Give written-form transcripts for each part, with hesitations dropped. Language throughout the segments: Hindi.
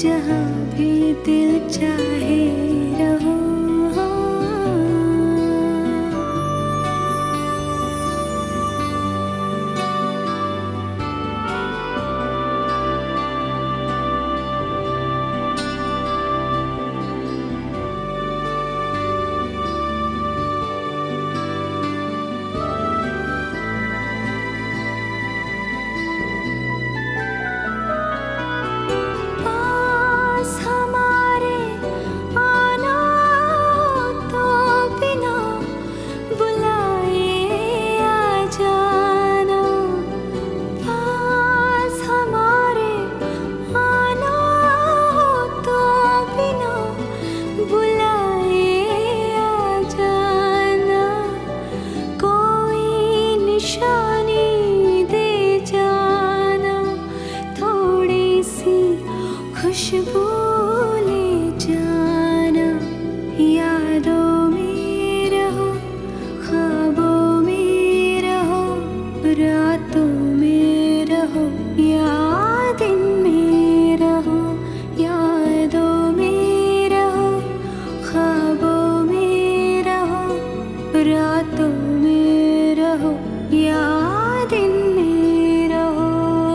जहाँ भी दिल चाहे रहो। खुशबू ले जाना, यादों में रहो, ख्वाबों में रहो, रातों में रहो या दिन में रहो। यादों में रहो, ख्वाबों में रहो, रातों में रहो या दिन में रहो।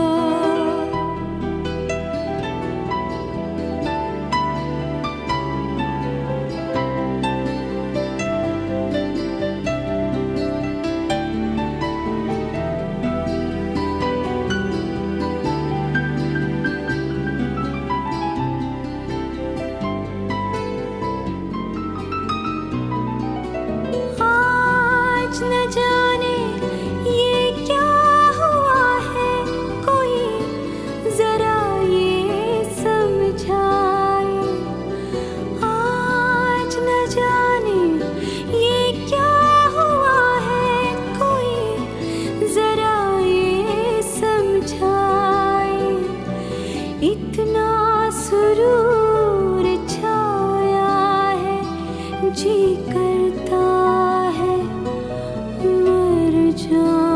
न जाने ये क्या हुआ है, कोई जरा ये समझाए। आज न जाने ये क्या हुआ है, कोई जरा ये समझाए। इतना सुरूर छाया है, जी करता है मर जा।